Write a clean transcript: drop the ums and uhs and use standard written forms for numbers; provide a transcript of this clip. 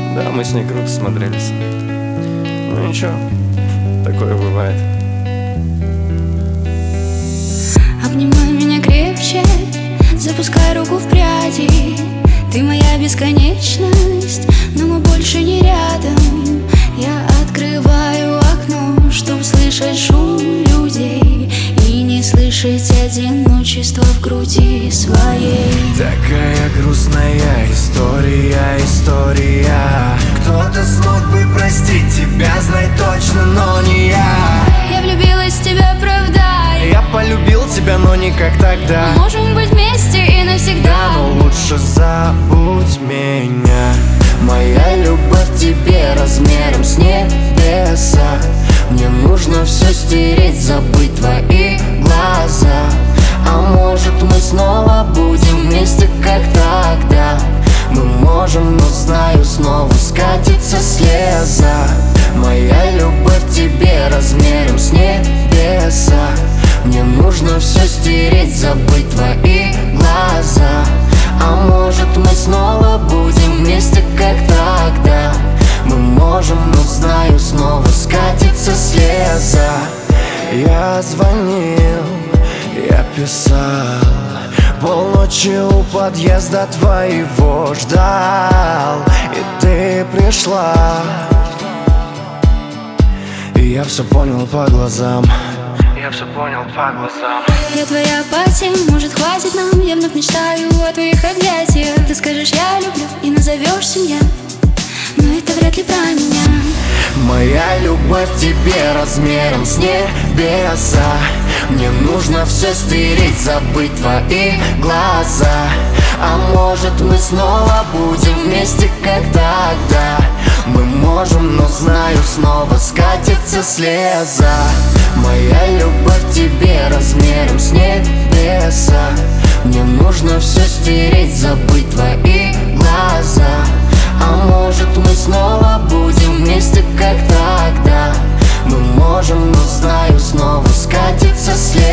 Да, мы с ней круто смотрелись. Ну ничего, такое бывает. Обнимай меня крепче, запускай руку в пряди. Ты моя бесконечность, но мы больше не рядом. Я открываю окно, чтоб слышать шум людей и не слышать одиночество в груди своей. Такая грустная история. Кто-то смог бы простить тебя, знай точно, но не я. Я влюбилась в тебя, правда. Я полюбил тебя, но не как тогда. Можем быть вместе и навсегда. Да, но лучше забудь меня. Моя любовь к тебе размером с небеса. Мне нужно все стереть, забыть твои глаза. А может мы снова будем вместе, как тогда? Мы можем, но знаю, снова скатится слеза. Моя любовь к тебе размером с небеса. Мне нужно все стереть, забыть твои глаза. А может мы снова будем вместе, как тогда? Мы можем, но знаю, снова скатится слеза. Я звонил, я писал, полночи у подъезда твоего ждал. И ты пришла, и я все понял по глазам. Я твоя апатия, может хватит нам. Я вновь мечтаю о твоих объятиях. Ты скажешь я люблю и назовешь семья, но это вряд ли про меня. Моя любовь к тебе размером с небеса. Мне нужно все стереть, забыть твои глаза. А может мы снова будем вместе, как тогда? Мы можем, но знаю, снова скатится слеза. Моя любовь к тебе размером с небеса. Мне нужно все стереть, забыть твои глаза. А может мы снова будем вместе, как тогда? Мы можем, но знаю, снова скатится слеза.